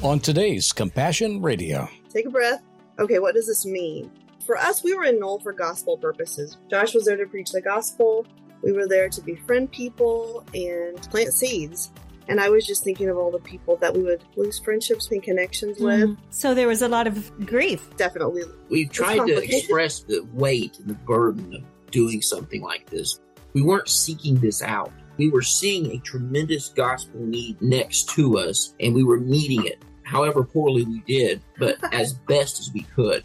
On today's Compassion Radio. Take a breath. Okay, what does this mean? For us, we were in Knoll for gospel purposes. Josh was there to preach the gospel. We were there to befriend people and plant seeds. And I was just thinking of all the people that we would lose friendships and connections with. So there was a lot of grief. Definitely. We've tried to express the weight and the burden of doing something like this. We weren't seeking this out. We were seeing a tremendous gospel need next to us, and we were meeting it, however poorly we did, but as best as we could.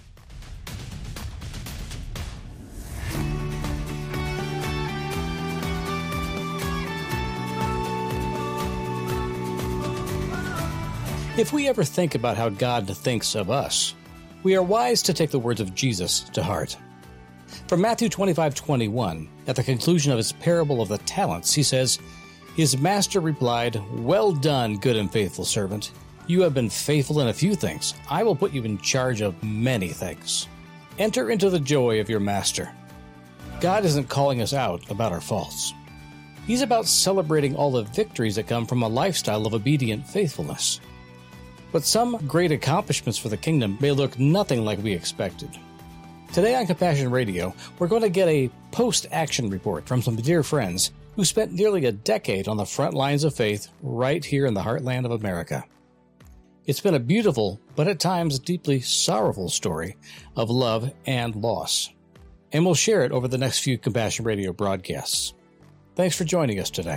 If we ever think about how God thinks of us, we are wise to take the words of Jesus to heart. From Matthew 25:21, at the conclusion of his parable of the talents, he says, "His master replied, 'Well done, good and faithful servant. You have been faithful in a few things. I will put you in charge of many things. Enter into the joy of your master.'" God isn't calling us out about our faults. He's about celebrating all the victories that come from a lifestyle of obedient faithfulness. But some great accomplishments for the kingdom may look nothing like we expected. Today on Compassion Radio, we're going to get a post-action report from some dear friends who spent nearly a decade on the front lines of faith right here in the heartland of America. It's been a beautiful, but at times deeply sorrowful story of love and loss. And we'll share it over the next few Compassion Radio broadcasts. Thanks for joining us today.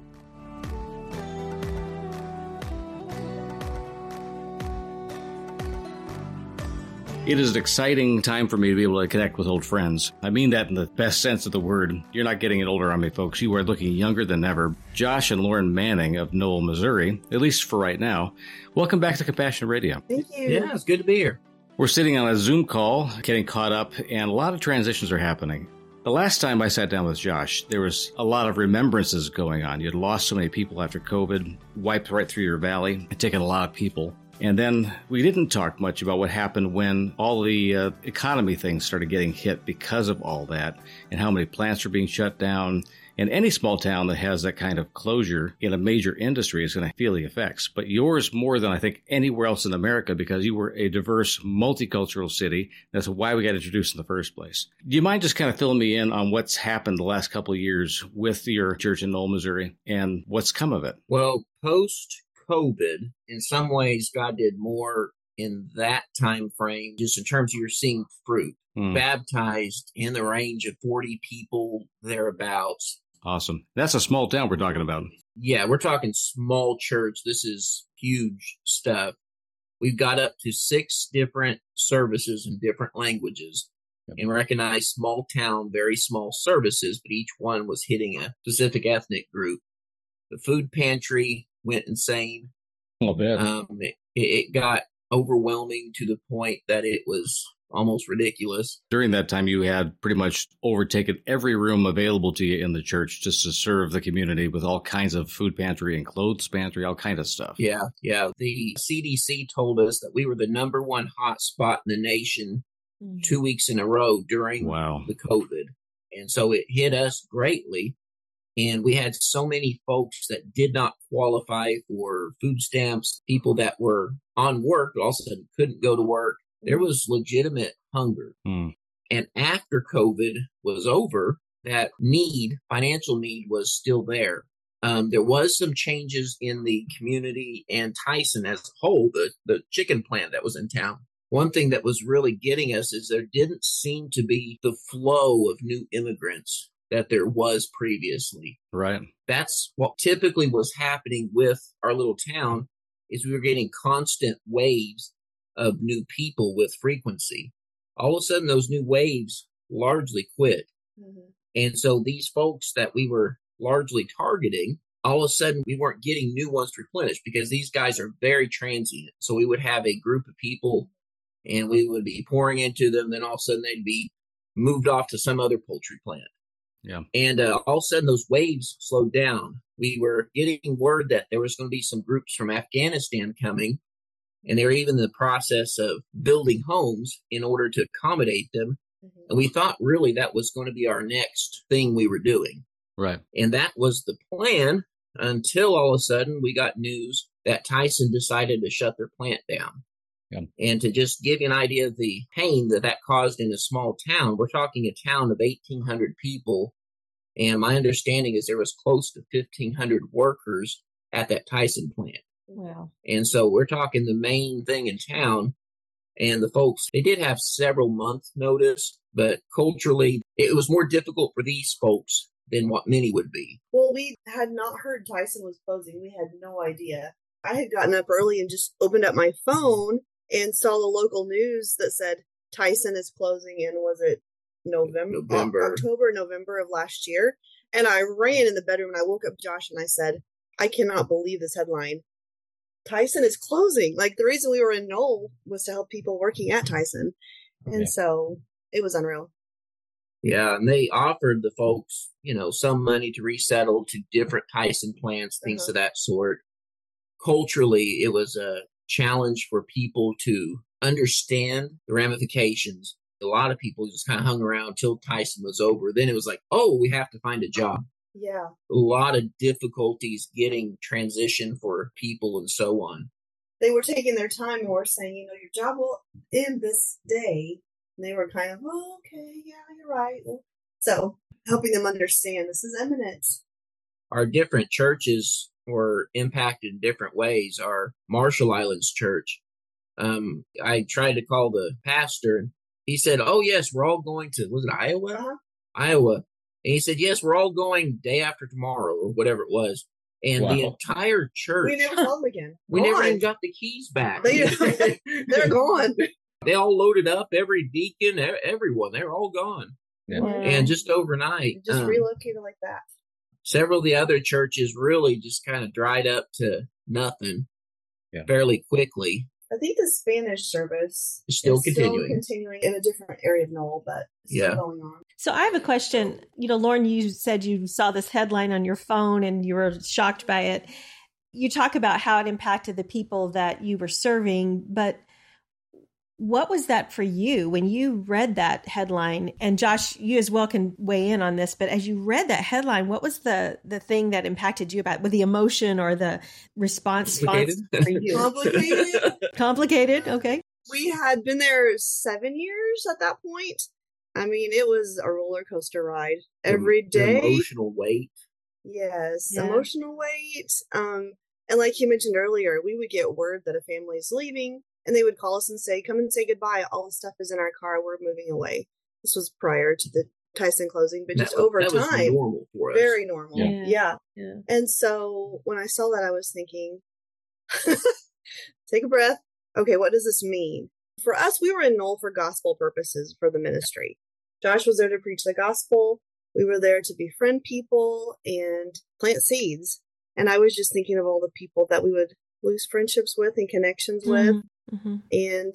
It is an exciting time for me to be able to connect with old friends. I mean that in the best sense of the word. You're not getting it older on me, folks. You are looking younger than ever. Josh and Lauren Manning of Knoll, Missouri, at least for right now. Welcome back to Compassion Radio. Thank you. Yeah, it's good to be here. We're sitting on a Zoom call, getting caught up, and a lot of transitions are happening. The last time I sat down with Josh, there was a lot of remembrances going on. You had lost so many people after COVID, wiped right through your valley, and taken a lot of people. And then we didn't talk much about what happened when all the economy things started getting hit because of all that, and how many plants are being shut down. And any small town that has that kind of closure in a major industry is going to feel the effects. But yours more than I think anywhere else in America, because you were a diverse, multicultural city. That's why we got introduced in the first place. Do you mind just kind of filling me in on what's happened the last couple of years with your church in Knoll, Missouri, and what's come of it? Well, post-COVID, in some ways, God did more in that time frame, just in terms of you're seeing fruit. Baptized in the range of 40 people thereabouts. Awesome. That's a small town we're talking about. Yeah, we're talking small church. This is huge stuff. We've got up to 6 different services in different languages and recognized small town, very small services, but each one was hitting a specific ethnic group. The food pantry went insane. I'll bet. It got overwhelming to the point that it was almost ridiculous. During that time, you had pretty much overtaken every room available to you in the church just to serve the community with all kinds of food pantry and clothes pantry, all kind of stuff. Yeah. The CDC told us that we were the number one hot spot in the nation 2 weeks in a row during the COVID. And so it hit us greatly. And we had so many folks that did not qualify for food stamps, people that were on work, but also couldn't go to work. There was legitimate hunger. And after COVID was over, that financial need was still there. There was some changes in the community and Tyson as a whole, the chicken plant that was in town. One thing that was really getting us is there didn't seem to be the flow of new immigrants that there was previously. Right. That's what typically was happening with our little town, is we were getting constant waves of new people with frequency. All of a sudden, those new waves largely quit. And so these folks that we were largely targeting, all of a sudden we weren't getting new ones to replenish because these guys are very transient. So we would have a group of people and we would be pouring into them. Then all of a sudden they'd be moved off to some other poultry plant. Yeah. And all of a sudden those waves slowed down. We were getting word that there was going to be some groups from Afghanistan coming. And they were even in the process of building homes in order to accommodate them. And we thought really that was going to be our next thing we were doing. Right. And that was the plan until all of a sudden we got news that Tyson decided to shut their plant down. Yeah. And to just give you an idea of the pain that caused in a small town, we're talking a town of 1,800 people. And my understanding is there was close to 1,500 workers at that Tyson plant. Wow. And so we're talking the main thing in town. And the folks, they did have several months notice, but culturally, it was more difficult for these folks than what many would be. Well, we had not heard Tyson was closing. We had no idea. I had gotten up early and just opened up my phone and saw the local news that said Tyson is closing in, was it October, November of last year? And I ran in the bedroom and I woke up Josh and I said, I cannot believe this headline. Tyson is closing. Like, the reason we were in Knoll was to help people working at Tyson. And so it was unreal. Yeah, and they offered the folks, some money to resettle to different Tyson plants, things of that sort. Culturally, it was a challenge for people to understand the ramifications. A lot of people just kind of hung around until Tyson was over. Then it was like, oh, we have to find a job. Yeah. A lot of difficulties getting transition for people and so on. They were taking their time and were saying, your job will end this day. And they were kind of, oh, okay, yeah, you're right. So helping them understand this is imminent. Our different churches were impacted in different ways. Our Marshall Islands church, I tried to call the pastor and he said, oh, yes, we're all going to, was it Iowa? Uh-huh. Iowa. And he said, yes, we're all going day after tomorrow or whatever it was. And the entire church. We never saw them again. We never even got the keys back. They're gone. They all loaded up, every deacon, everyone. They're all gone. Yeah. Wow. And just overnight. Just relocated like that. Several of the other churches really just kind of dried up to nothing fairly quickly. I think the Spanish service is still continuing in a different area of Knoll, but still going on. So I have a question. Lauren, you said you saw this headline on your phone and you were shocked by it. You talk about how it impacted the people that you were serving, but what was that for you when you read that headline? And Josh, you as well can weigh in on this, but as you read that headline, what was the thing that impacted you about with the emotion or the response for you? Complicated. Okay. We had been there 7 years at that point. I mean, it was a roller coaster ride every day. Emotional weight. Yes. Yeah. Emotional weight. And like you mentioned earlier, we would get word that a family's leaving. And they would call us and say, come and say goodbye. All the stuff is in our car. We're moving away. This was prior to the Tyson closing, but just over time. Was normal for us. Very normal. Yeah. And so when I saw that, I was thinking, take a breath. Okay, what does this mean? For us, we were in Knoll for gospel purposes for the ministry. Josh was there to preach the gospel. We were there to befriend people and plant seeds. And I was just thinking of all the people that we would lose friendships with and connections with. Mm-hmm. And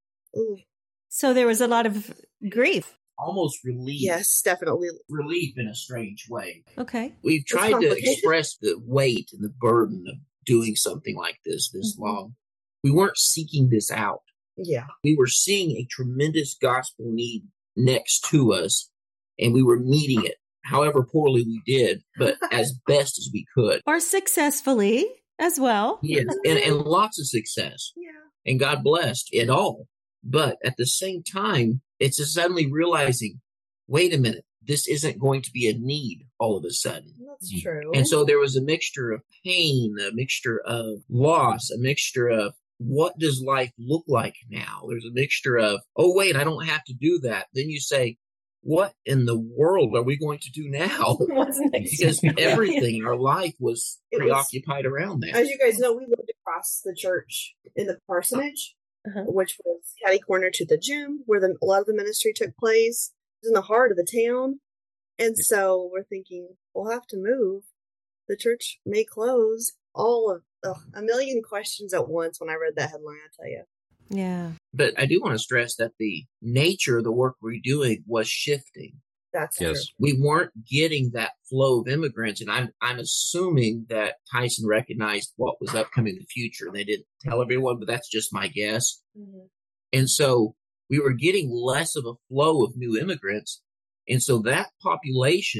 so there was a lot of grief. Almost relief. Yes, definitely. Relief in a strange way. Okay. We've tried to express the weight and the burden of doing something like this long. We weren't seeking this out. Yeah. We were seeing a tremendous gospel need next to us, and we were meeting it, however poorly we did, but as best as we could. Or successfully as well. Yes, and lots of success. Yeah. And God blessed it all. But at the same time, it's just suddenly realizing, wait a minute, this isn't going to be a need all of a sudden. That's true. And so there was a mixture of pain, a mixture of loss, a mixture of what does life look like now? There's a mixture of, oh, wait, I don't have to do that. Then you say, what in the world are we going to do now? Because everything in our life was preoccupied around that. As you guys know, we lived across the church in the parsonage, which was catty corner to the gym where a lot of the ministry took place. It was in the heart of the town. And so we're thinking, we'll have to move. The church may close. All of a million questions at once when I read that headline, I tell you. Yeah. But I do want to stress that the nature of the work we're doing was shifting. That's true. We weren't getting that flow of immigrants. And I'm assuming that Tyson recognized what was upcoming in the future. And they didn't tell everyone, but that's just my guess. Mm-hmm. And so we were getting less of a flow of new immigrants. And so that population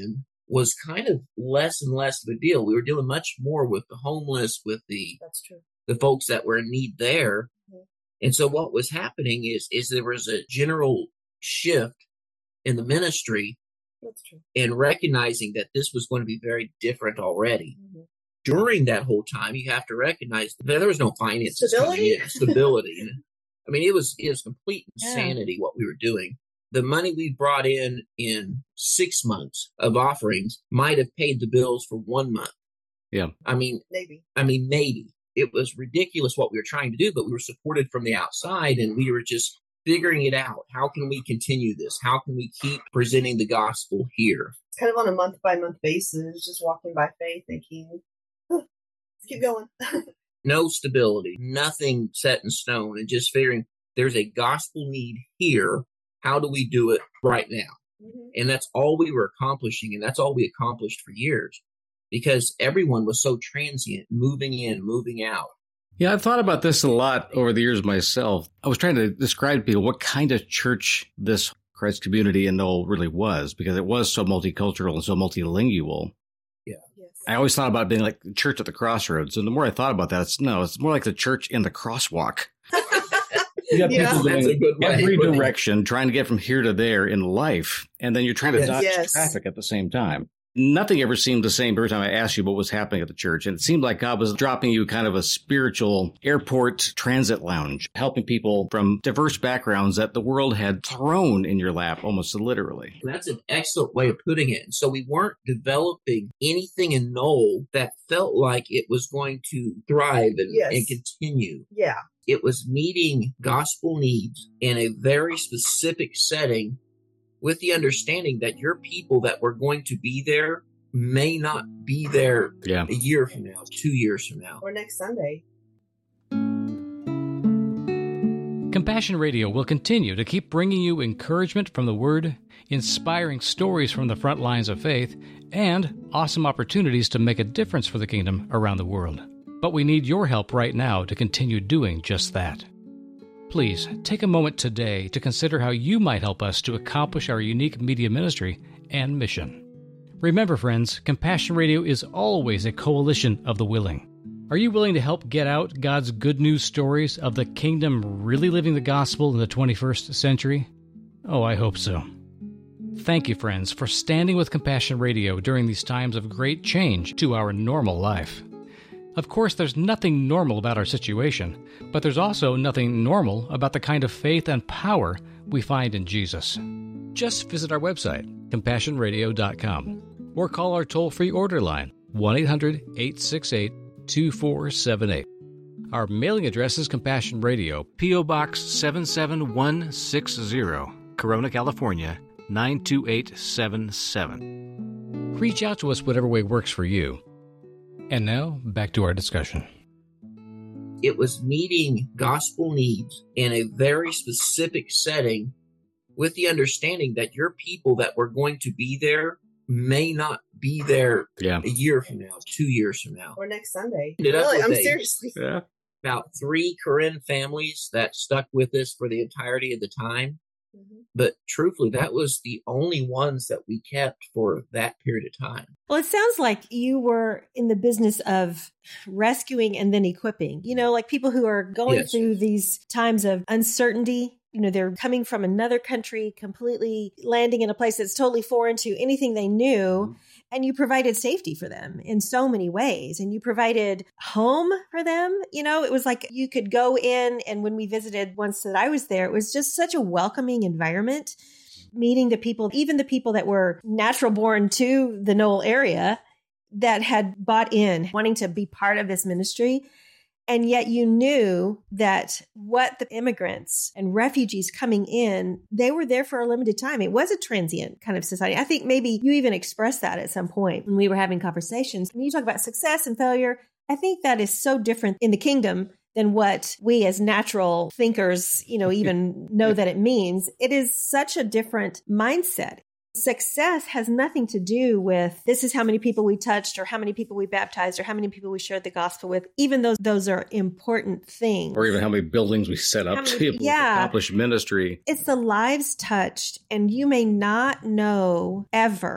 was kind of less and less of a deal. We were dealing much more with the homeless, with the folks that were in need there. Mm-hmm. And so what was happening is there was a general shift in the ministry and recognizing that this was going to be very different already. Mm-hmm. During that whole time, you have to recognize that there was no finances. Stability. I mean, it was complete insanity what we were doing. The money we brought in 6 months of offerings might have paid the bills for 1 month. Yeah. Maybe. It was ridiculous what we were trying to do, but we were supported from the outside, and we were just figuring it out. How can we continue this? How can we keep presenting the gospel here? It's kind of on a month-by-month basis, just walking by faith, thinking, let's keep going. No stability, nothing set in stone, and just figuring there's a gospel need here. How do we do it right now? Mm-hmm. And that's all we were accomplishing, and that's all we accomplished for years, because everyone was so transient, moving in, moving out. Yeah, I've thought about this a lot over the years myself. I was trying to describe to people what kind of church this Christ community in Knoll really was, because it was so multicultural and so multilingual. Yeah. Yes. I always thought about it being like the church at the crossroads. And the more I thought about that, it's more like the church in the crosswalk. You got people going every direction, trying to get from here to there in life. And then you're trying to dodge traffic at the same time. Nothing ever seemed the same every time I asked you what was happening at the church. And it seemed like God was dropping you kind of a spiritual airport transit lounge, helping people from diverse backgrounds that the world had thrown in your lap, almost literally. That's an excellent way of putting it. And so we weren't developing anything in Knoll that felt like it was going to thrive and continue. Yeah. It was meeting gospel needs in a very specific setting, with the understanding that your people that were going to be there may not be there a year from now, 2 years from now. Or next Sunday. Compassion Radio will continue to keep bringing you encouragement from the Word, inspiring stories from the front lines of faith, and awesome opportunities to make a difference for the kingdom around the world. But we need your help right now to continue doing just that. Please take a moment today to consider how you might help us to accomplish our unique media ministry and mission. Remember, friends, Compassion Radio is always a coalition of the willing. Are you willing to help get out God's good news stories of the kingdom really living the gospel in the 21st century? Oh, I hope so. Thank you, friends, for standing with Compassion Radio during these times of great change to our normal life. Of course, there's nothing normal about our situation, but there's also nothing normal about the kind of faith and power we find in Jesus. Just visit our website, CompassionRadio.com, or call our toll-free order line, 1-800-868-2478. Our mailing address is Compassion Radio, P.O. Box 77160, Corona, California, 92877. Reach out to us whatever way works for you. And now, back to our discussion. It was meeting gospel needs in a very specific setting, with the understanding that your people that were going to be there may not be there a year from now, 2 years from now. Or next Sunday. Really, I'm seriously. Yeah. About 3 Karen families that stuck with us for the entirety of the time. Mm-hmm. But truthfully, that was the only ones that we kept for that period of time. Well, it sounds like you were in the business of rescuing and then equipping, like people who are going through these times of uncertainty. They're coming from another country, completely landing in a place that's totally foreign to anything they knew. Mm-hmm. And you provided safety for them in so many ways. And you provided home for them. It was like you could go in. And when we visited once that I was there, it was just such a welcoming environment, meeting the people, even the people that were natural born to the Knoll area that had bought in, wanting to be part of this ministry. And yet you knew that what the immigrants and refugees coming in, they were there for a limited time. It was a transient kind of society. I think maybe you even expressed that at some point when we were having conversations. When you talk about success and failure, I think that is so different in the kingdom than what we as natural thinkers, even know that it means. It is such a different mindset. Success has nothing to do with this is how many people we touched or how many people we baptized or how many people we shared the gospel with, even though those are important things. Or even how many buildings we set up to accomplish ministry. It's the lives touched, and you may not know ever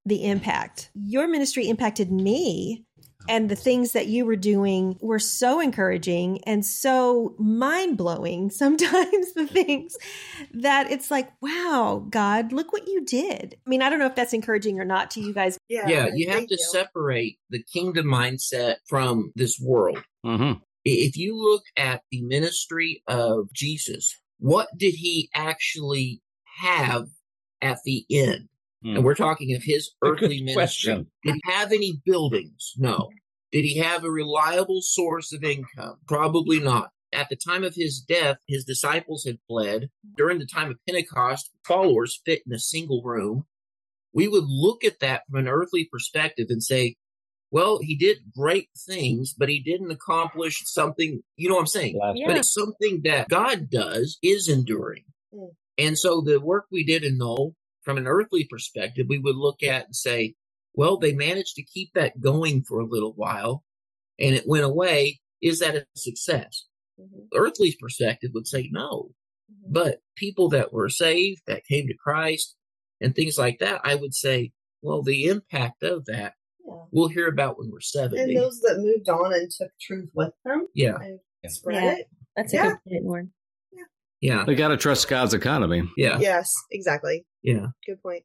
the impact. Your ministry impacted me, and the things that you were doing were so encouraging and so mind-blowing. Sometimes the things that it's like, wow, God, look what you did. I mean, I don't know if that's encouraging or not to you guys. Yeah, you have to separate the kingdom mindset from this world. Mm-hmm. If you look at the ministry of Jesus, what did he actually have at the end? And we're talking of his earthly ministry. Did he have any buildings? No. Did he have a reliable source of income? Probably not. At the time of his death, his disciples had fled. During the time of Pentecost, followers fit in a single room. We would look at that from an earthly perspective and say, well, he did great things, but he didn't accomplish something, you know what I'm saying? Yeah. But it's something that God does is enduring. And so the work we did in Knoll, from an earthly perspective, we would look at and say, well, they managed to keep that going for a little while and it went away. Is that a success? Earthly perspective would say no. But people that were saved, that came to Christ and things like that, I would say, well, the impact of that, we'll hear about when we're 70. And those that moved on and took truth with them. Yeah. And spread it. That's a good point, Lauren. Yeah. They got to trust God's economy. Yeah. Yes, exactly. Yeah. Good point.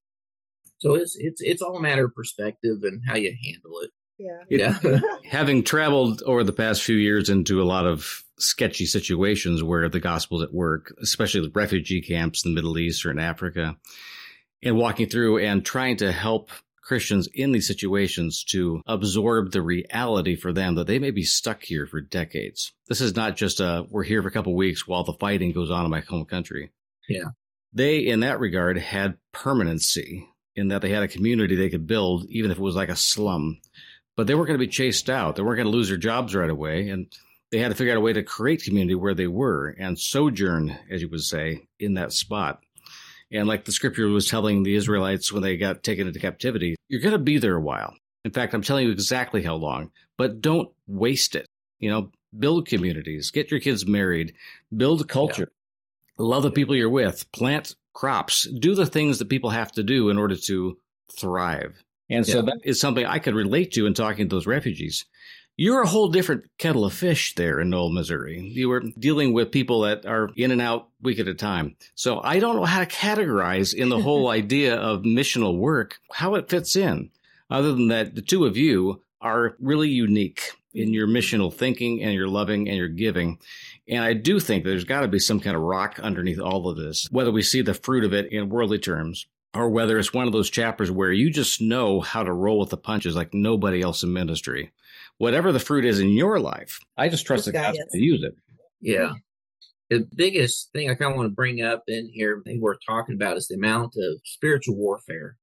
So it's all a matter of perspective and how you handle it. Yeah. Having traveled over the past few years into a lot of sketchy situations where the gospel's at work, especially with refugee camps in the Middle East or in Africa, and walking through and trying to help Christians in these situations to absorb the reality for them that they may be stuck here for decades. This is not just we're here for a couple of weeks while the fighting goes on in my home country. Yeah. They, in that regard, had permanency in that they had a community they could build, even if it was like a slum. But they weren't going to be chased out. They weren't going to lose their jobs right away. And they had to figure out a way to create community where they were and sojourn, as you would say, in that spot. And like the scripture was telling the Israelites when they got taken into captivity, you're going to be there a while. In fact, I'm telling you exactly how long, but don't waste it. Build communities, get your kids married, build a culture, love the people you're with, plant crops, do the things that people have to do in order to thrive. And so that is something I could relate to in talking to those refugees. You're a whole different kettle of fish there in Knoll, Missouri. You were dealing with people that are in and out week at a time. So I don't know how to categorize in the whole idea of missional work, how it fits in, other than that the two of you are really unique in your missional thinking and your loving and your giving. And I do think there's got to be some kind of rock underneath all of this, whether we see the fruit of it in worldly terms or whether it's one of those chapters where you just know how to roll with the punches like nobody else in ministry. Whatever the fruit is in your life, I just trust the gospel to use it. Yeah. The biggest thing I kind of want to bring up in here, I think we're talking about, is the amount of spiritual warfare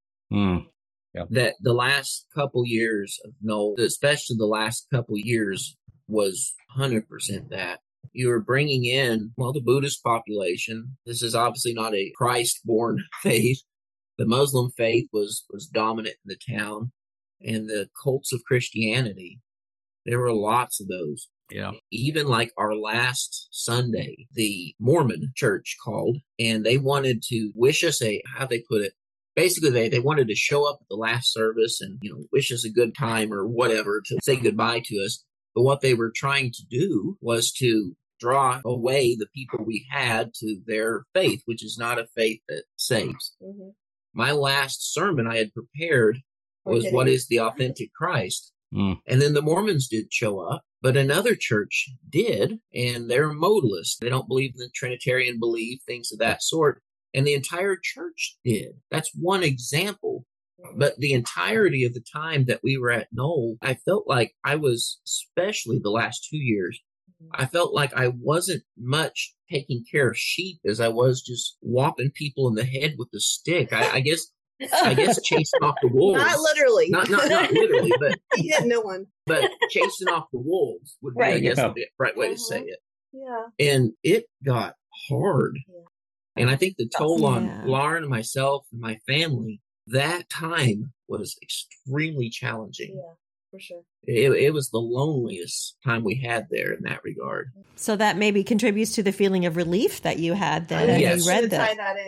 that the last couple years of Knoll, especially the last couple years, was 100% that. You were bringing in, the Buddhist population. This is obviously not a Christ-born faith. The Muslim faith was dominant in the town, and the cults of Christianity. There were lots of those. Yeah. Even like our last Sunday, the Mormon church called, and they wanted to wish us how they put it, basically they wanted to show up at the last service and, wish us a good time or whatever, to say goodbye to us. But what they were trying to do was to draw away the people we had to their faith, which is not a faith that saves. Mm-hmm. My last sermon I had prepared was what is the authentic Christ? And then the Mormons did show up, but another church did, and they're modalists. They don't believe in the Trinitarian belief, things of that sort. And the entire church did. That's one example. But the entirety of the time that we were at Knoll, I felt like I was, especially the last 2 years, I felt like I wasn't much taking care of sheep as I was just whopping people in the head with a stick. I guess chasing off the wolves. Not literally. Not literally, but he hit no one. But chasing off the wolves would be, I guess, the right way to say it. Yeah. And it got hard. Yeah. And I think the toll on Lauren and myself and my family, that time was extremely challenging. Yeah, for sure. It was the loneliest time we had there in that regard. So that maybe contributes to the feeling of relief that you had then. Yes. You read that. Tie that in.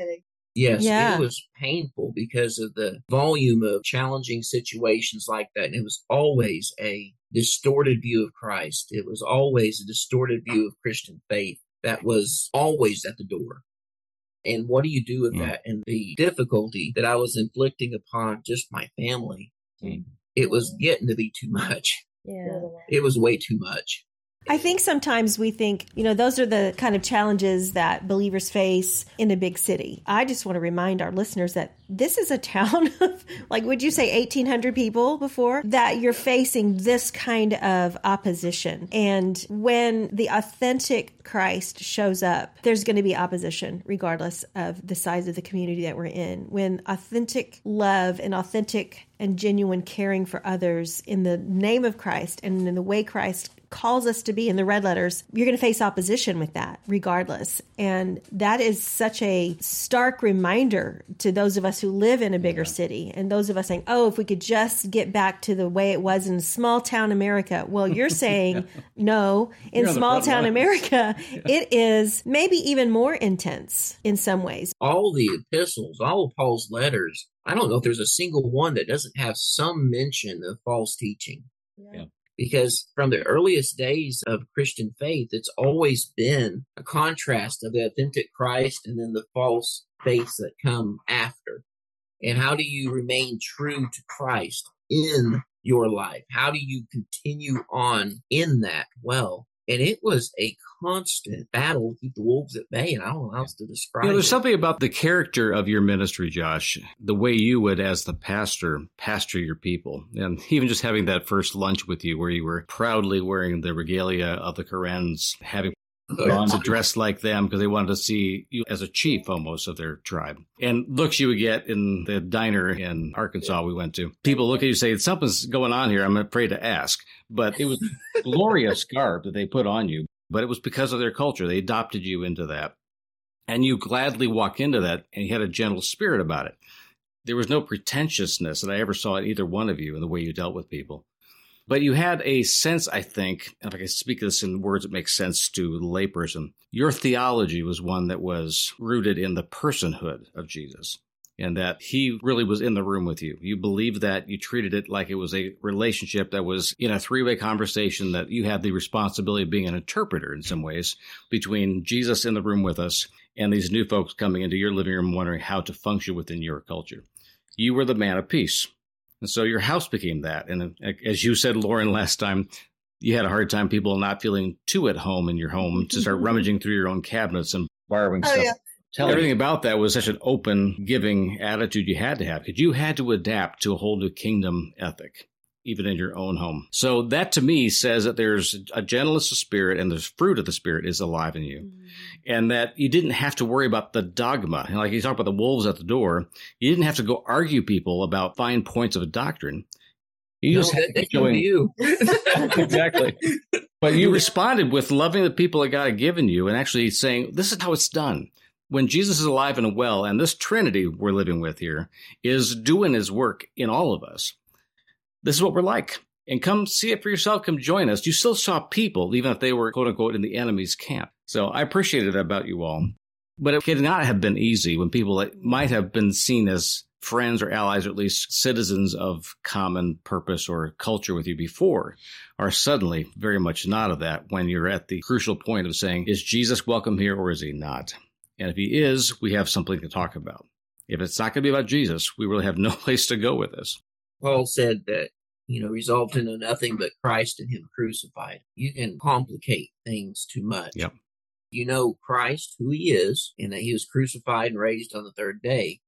Yes, Yeah. it was painful because of the volume of challenging situations like that. And it was always a distorted view of Christ. It was always a distorted view of Christian faith that was always at the door. And what do you do with that? And the difficulty that I was inflicting upon just my family, it was getting to be too much. Yeah. It was way too much. I think sometimes we think, those are the kind of challenges that believers face in a big city. I just want to remind our listeners that this is a town of, would you say 1,800 people before? That you're facing this kind of opposition. And when the authentic Christ shows up, there's going to be opposition regardless of the size of the community that we're in. When authentic love and authentic and genuine caring for others in the name of Christ and in the way Christ calls us to be in the red letters, you're going to face opposition with that regardless. And that is such a stark reminder to those of us who live in a bigger city and those of us saying, oh, if we could just get back to the way it was in small town America. Well, you're saying no, in small town America, it is maybe even more intense in some ways. All the epistles, all of Paul's letters, I don't know if there's a single one that doesn't have some mention of false teaching. Yeah. Because from the earliest days of Christian faith, it's always been a contrast of the authentic Christ and then the false faiths that come after. And how do you remain true to Christ in your life? How do you continue on in that? Well, and it was a constant battle to keep the wolves at bay, and I don't know how else to describe it. There's something about the character of your ministry, Josh, the way you would, as the pastor your people. And even just having that first lunch with you where you were proudly wearing the regalia of the Koreans, having to dress like them because they wanted to see you as a chief almost of their tribe. And looks you would get in the diner in Arkansas we went to. People look at you and say, something's going on here. I'm afraid to ask. But it was glorious garb that they put on you. But it was because of their culture. They adopted you into that. And you gladly walk into that, and you had a gentle spirit about it. There was no pretentiousness that I ever saw in either one of you in the way you dealt with people. But you had a sense, I think, if I can speak this in words that make sense to the layperson, your theology was one that was rooted in the personhood of Jesus, and that he really was in the room with you. You believed that. You treated it like it was a relationship that was in a three-way conversation, that you had the responsibility of being an interpreter in some ways between Jesus in the room with us and these new folks coming into your living room wondering how to function within your culture. You were the man of peace. And so your house became that. And as you said, Lauren, last time, you had a hard time people not feeling too at home in your home to start rummaging through your own cabinets and borrowing stuff. Yeah. Everything about that was such an open, giving attitude you had to have, because you had to adapt to a whole new kingdom ethic, even in your own home. So that to me says that there's a gentleness of spirit, and the fruit of the Spirit is alive in you. And that you didn't have to worry about the dogma. Like you talk about the wolves at the door, you didn't have to go argue people about fine points of a doctrine. You just had to join you. Exactly. But you responded with loving the people that God had given you and actually saying, this is how it's done. When Jesus is alive and well, and this Trinity we're living with here is doing his work in all of us, this is what we're like. And come see it for yourself. Come join us. You still saw people, even if they were, quote unquote, in the enemy's camp. So I appreciated that about you all. But it could not have been easy when people that might have been seen as friends or allies, or at least citizens of common purpose or culture with you before, are suddenly very much not of that when you're at the crucial point of saying, is Jesus welcome here or is he not? And if he is, we have something to talk about. If it's not going to be about Jesus, we really have no place to go with this. Paul said that, resolved into nothing but Christ and him crucified. You can complicate things too much. Yep. You know Christ, who he is, and that he was crucified and raised on the third day.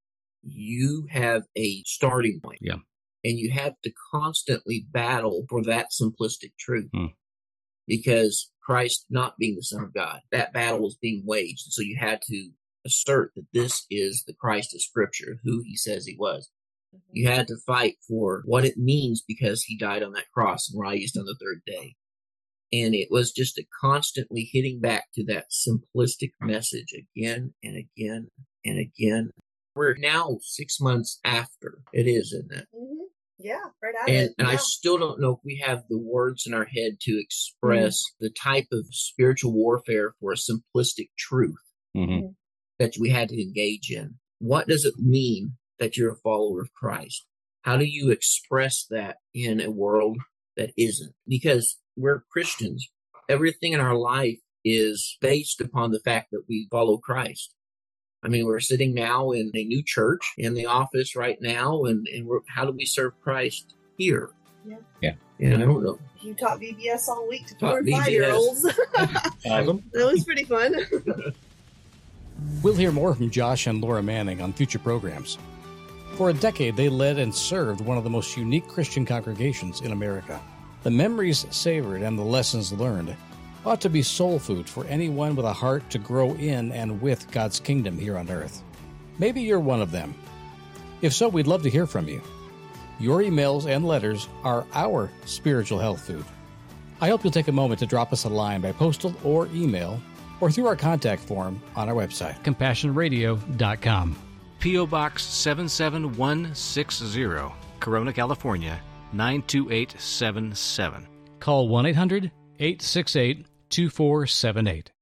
You have a starting point. Yeah. And you have to constantly battle for that simplistic truth. Because Christ not being the Son of God, that battle was being waged. And so you had to assert that this is the Christ of Scripture, who he says he was. You had to fight for what it means because he died on that cross and raised on the third day. And it was just a constantly hitting back to that simplistic message again and again and again. We're now 6 months after it is, isn't it? Mm-hmm. Yeah, right at it. And I still don't know if we have the words in our head to express the type of spiritual warfare for a simplistic truth that we had to engage in. what does it mean that you're a follower of Christ? How do you express that in a world that isn't? Because we're Christians. Everything in our life is based upon the fact that we follow Christ. I mean, we're sitting now in a new church in the office right now, and how do we serve Christ here? Yeah. And I don't know. You taught VBS all week to 4 and 5-year-olds. Awesome. That was pretty fun. We'll hear more from Josh and Laura Manning on future programs. For a decade, they led and served one of the most unique Christian congregations in America. The memories savored and the lessons learned ought to be soul food for anyone with a heart to grow in and with God's kingdom here on earth. Maybe you're one of them. If so, we'd love to hear from you. Your emails and letters are our spiritual health food. I hope you'll take a moment to drop us a line by postal or email or through our contact form on our website, CompassionRadio.com. P.O. Box 77160, Corona, California, 92877. Call 1-800-868-2478.